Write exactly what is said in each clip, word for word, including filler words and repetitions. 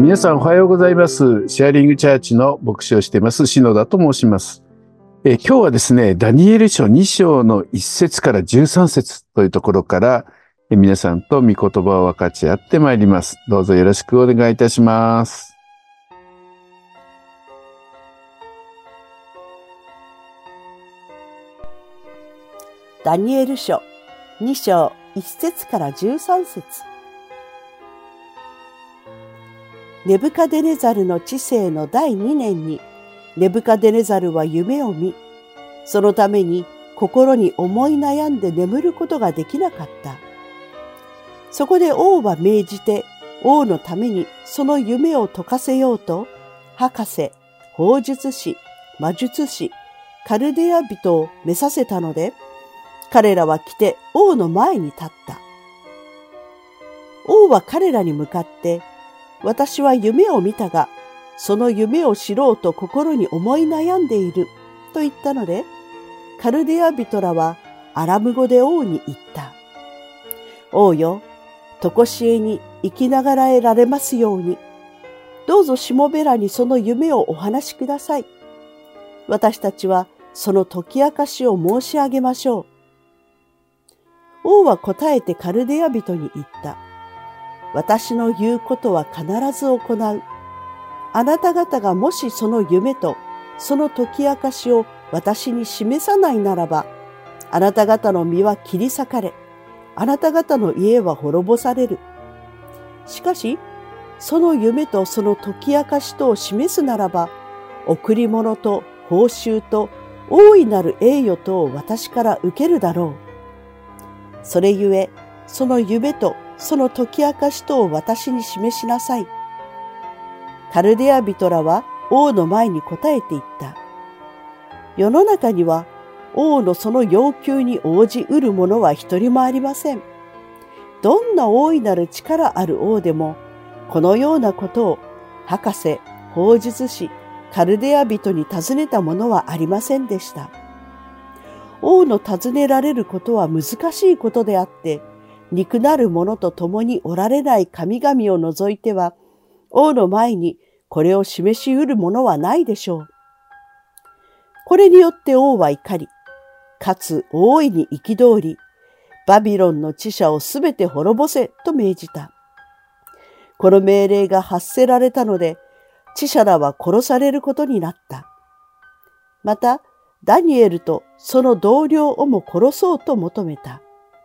皆さんおはようございます。シェアリングチャーチの牧師をしています篠田と申します。え今日はですね、ダニエル書に章のいち節からじゅうさん節というところからえ皆さんと御言葉を分かち合ってまいります。どうぞよろしくお願いいたします。 ダニエル書に章いち節からじゅうさん節。ネブカデネザルの治世のだいにねんに、ネブカデネザルは夢を見、そのために心に思い悩んで眠ることができなかった。そこで王は命じて、王のためにその夢を解かせようと、博士、法術師、魔術師、カルデア人を召させたので、彼らは来て王の前に立った。王は彼らに向かって、私は夢を見たが、その夢を知ろうと心に思い悩んでいる、と言ったので、カルデア人らはアラム語で王に言った。王よ、とこしえに生きながらえられますように、どうぞしもべらにその夢をお話しください。私たちはその解き明かしを申し上げましょう。王は答えてカルデア人に言った。私の言うことは必ず行う。あなた方がもしその夢とその解き明かしを私に示さないならば、あなた方の身は切り裂かれ、あなた方の家は滅ぼされる。しかし、その夢とその解き明かしとを示すならば、贈り物と報酬と大いなる栄誉とを私から受けるだろう。それゆえ、その夢とその解き明かしとを私に示しなさい。カルデア人らは王の前に答えて言った。世の中には王のその要求に応じうる者は一人もありません。どんな大いなる力ある王でも、このようなことを博士、法術師、カルデア人に尋ねた者はありませんでした。王の尋ねられることは難しいことであって、肉なる者と共におられない神々を除いては、王の前にこれを示し得るものはないでしょう。これによって王は怒り、かつ大いに憤り、バビロンの知者をすべて滅ぼせと命じた。この命令が発せられたので、知者らは殺されることになった。また、ダニエルとその同僚をも殺そうと求めた。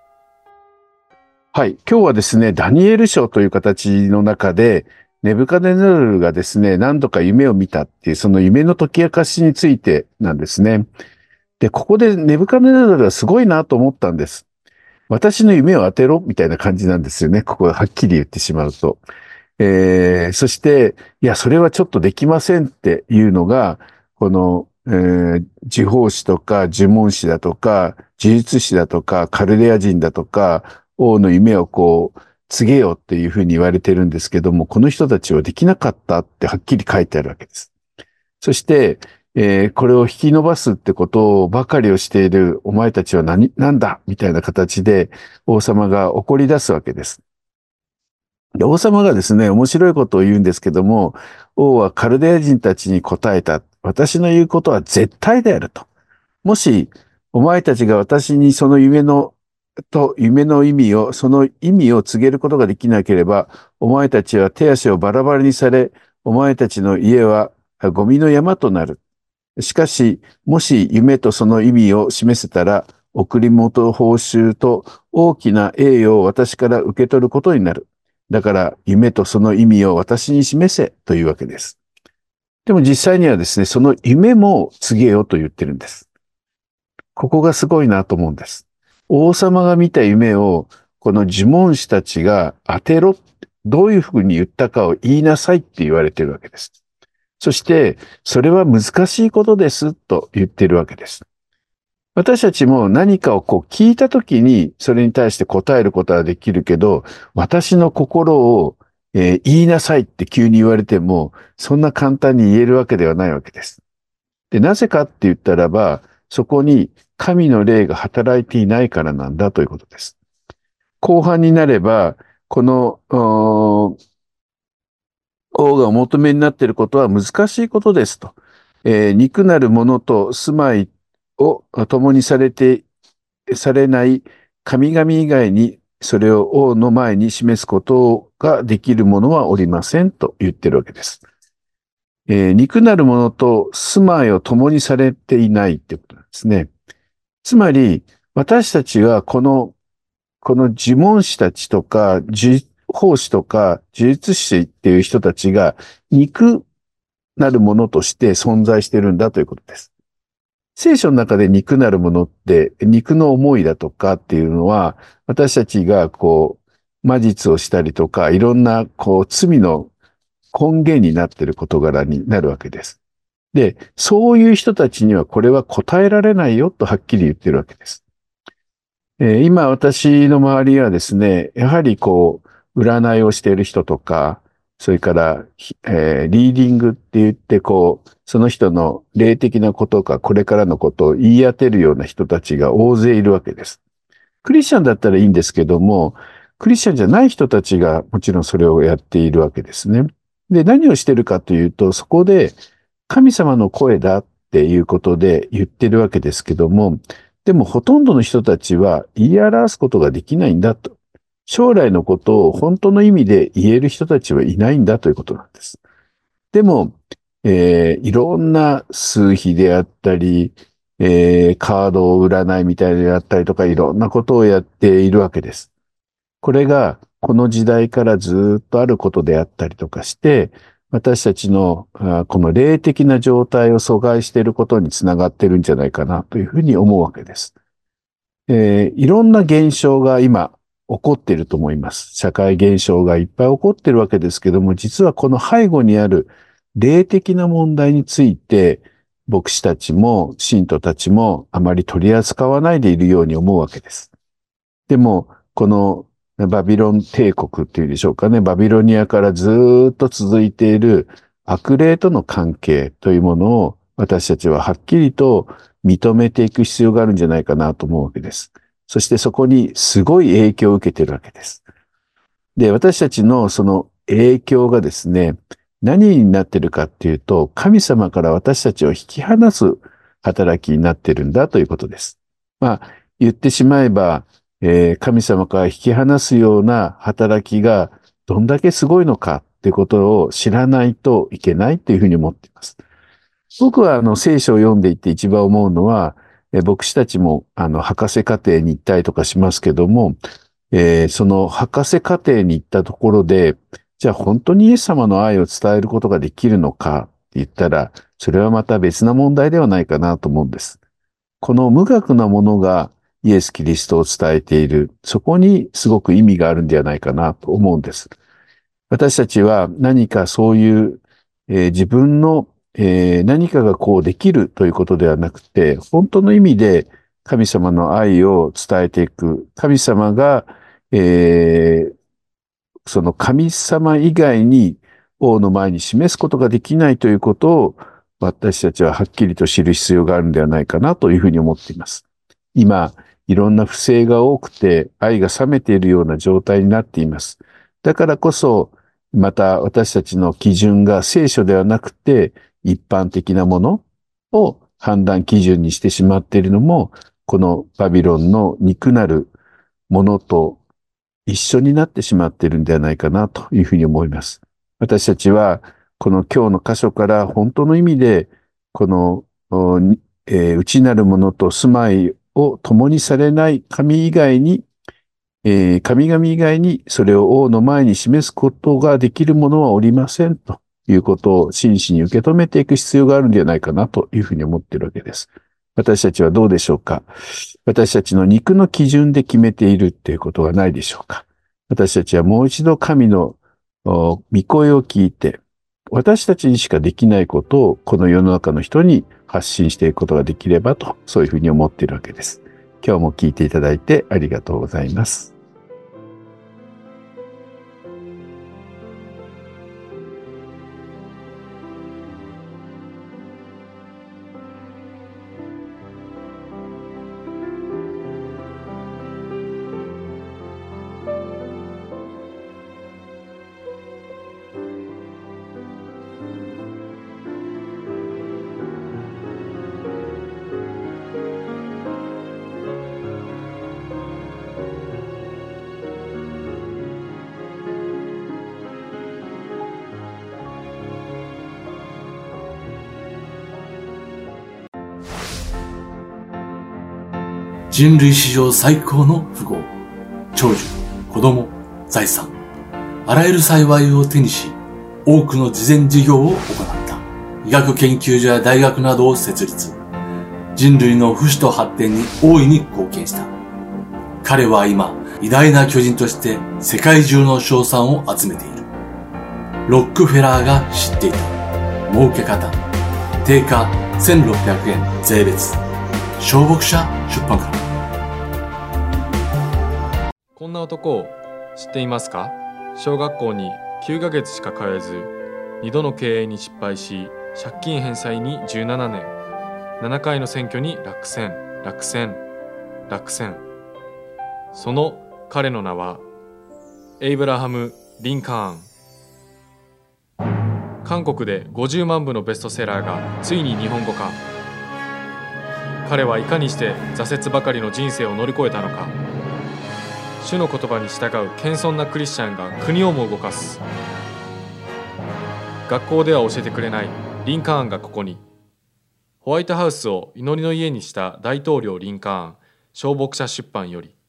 はい。今日はですね、ダニエル書という形の中で、ネブカデネザルがですね、何度か夢を見たっていう、その夢の解き明かしについてなんですね。で、ここでネブカデネザルはすごいなと思ったんです。私の夢を当てろみたいな感じなんですよね。ここはっきり言ってしまうと。えー、そして、いや、それはちょっとできませんっていうのが、この、えー、呪法師とか呪文師だとか、呪術師だとか、カルデア人だとか、王の夢をこう、告げよっていうふうに言われてるんですけども、この人たちはできなかったってはっきり書いてあるわけです。そして、えー、これを引き伸ばすってことばかりをしているお前たちは何、なんだみたいな形で王様が怒り出すわけです。で、王様がですね、面白いことを言うんですけども、王はカルデア人たちに答えた。私の言うことは絶対であると。もし、お前たちが私にその夢の、と、夢の意味を、その意味を告げることができなければ、お前たちは手足をバラバラにされ、お前たちの家はゴミの山となる。しかし、もし夢とその意味を示せたら、贈り物報酬と大きな栄誉を私から受け取ることになる。だから、夢とその意味を私に示せというわけです。でも実際にはですね、その夢も告げよと言ってるんです。ここがすごいなと思うんです。王様が見た夢を、この呪文師たちが当てろ、どういうふうに言ったかを言いなさいって言われてるわけです。そして、それは難しいことですと言ってるわけです。私たちも何かをこう聞いたときに、それに対して答えることはできるけど、私の心を、えー言いなさいって急に言われても、そんな簡単に言えるわけではないわけです。で、なぜかって言ったらば、そこに神の霊が働いていないからなんだということです。後半になれば、この、 王がお求めになっていることは難しいことですと。えー肉なるものと住まいを共にされて、されない神々以外にそれを王の前に示すことができるものはおりませんと言ってるわけです。えー肉なるものと住まいを共にされていないってことなんですね。つまり、私たちはこの、この呪文師たちとか、呪法師とか、呪術師っていう人たちが肉なるものとして存在してるんだということです。聖書の中で肉なるものって、肉の思いだとかっていうのは、私たちがこう、魔術をしたりとか、いろんなこう、罪の根源になっている事柄になるわけです。で、そういう人たちにはこれは答えられないよとはっきり言ってるわけです。えー今私の周りはですね、やはりこう、占いをしている人とか、それから、ひえーリーディングって言って、こう、その人の霊的なことか、これからのことを言い当てるような人たちが大勢いるわけです。クリスチャンだったらいいんですけども、クリスチャンじゃない人たちがもちろんそれをやっているわけですね。で、何をしてるかというと、そこで神様の声だっていうことで言ってるわけですけども、でもほとんどの人たちは言い表すことができないんだと。将来のことを本当の意味で言える人たちはいないんだということなんです。でも、えーいろんな数比であったり、えーカード占いみたいなのやったりとか、いろんなことをやっているわけです。これが、この時代からずっとあることであったりとかして、私たちのあこの霊的な状態を阻害していることにつながっているんじゃないかなというふうに思うわけです。えーいろんな現象が今起こっていると思います。社会現象がいっぱい起こっているわけですけども、実はこの背後にある霊的な問題について、牧師たちも信徒たちもあまり取り扱わないでいるように思うわけです。でも、このバビロン帝国っていうでしょうかね、バビロニアからずーっと続いている悪霊との関係というものを私たちははっきりと認めていく必要があるんじゃないかなと思うわけです。そしてそこにすごい影響を受けているわけです。で、私たちのその影響がですね、何になっているかっていうと、神様から私たちを引き離す働きになっているんだということです。まあ、言ってしまえば、えー神様から引き離すような働きがどんだけすごいのかっていうことを知らないといけないというふうに思っています。僕はあの聖書を読んでいて一番思うのは、えー牧師たちもあの博士課程に行ったりとかしますけども、えーその博士課程に行ったところで、じゃあ本当にイエス様の愛を伝えることができるのかって言ったら、それはまた別な問題ではないかなと思うんです。この無学なものがイエス・キリストを伝えている、そこにすごく意味があるんではないかなと思うんです。私たちは何かそういう、えー自分の、えー何かがこうできるということではなくて、本当の意味で神様の愛を伝えていく。神様が、えーその神様以外に王の前に示すことができないということを私たちははっきりと知る必要があるんではないかなというふうに思っています。今、いろんな不正が多くて愛が冷めているような状態になっています。だからこそ、また私たちの基準が聖書ではなくて一般的なものを判断基準にしてしまっているのも、このバビロンの肉なるものと一緒になってしまっているんではないかなというふうに思います。私たちは、この今日の箇所から本当の意味で、この、おにえー内なるものと住まいを共にされない神以外に、えー神々以外にそれを王の前に示すことができるものはおりませんということを真摯に受け止めていく必要があるんではないかなというふうに思っているわけです。私たちはどうでしょうか。私たちの肉の基準で決めているっていうことはないでしょうか。私たちはもう一度神のお御声を聞いて、私たちにしかできないことをこの世の中の人に発信していくことができればと、そういうふうに思っているわけです。今日も聞いていただいてありがとうございます。 人類史上最高の富豪、長寿、子供、財産、あらゆる幸いを手にし、多くの慈善事業を行った。医学研究所や大学などを設立。人類の不死と発展に大いに貢献した。彼は今、偉大な巨人として世界中の称賛を集めている。ロックフェラーが知っていた。儲け方。定価せんろっぴゃくえん税別。小牧社出版から。 こんな男を知っていますか？小学校にきゅうかげつしか通えず、にどの経営に失敗し、借金返済にじゅうななねん、ななかいの選挙に落選、落選、落選。その彼の名は、エイブラハム・リンカーン。韓国でごじゅうまんぶのベストセラーがついに日本語化。彼はいかにして挫折ばかりの人生を乗り越えたのか。主の言葉に従う謙遜なクリスチャンが国をも動かす。学校では教えてくれないリンカーンがここに。ホワイトハウスを祈りの家にした大統領リンカーン、小牧社出版より。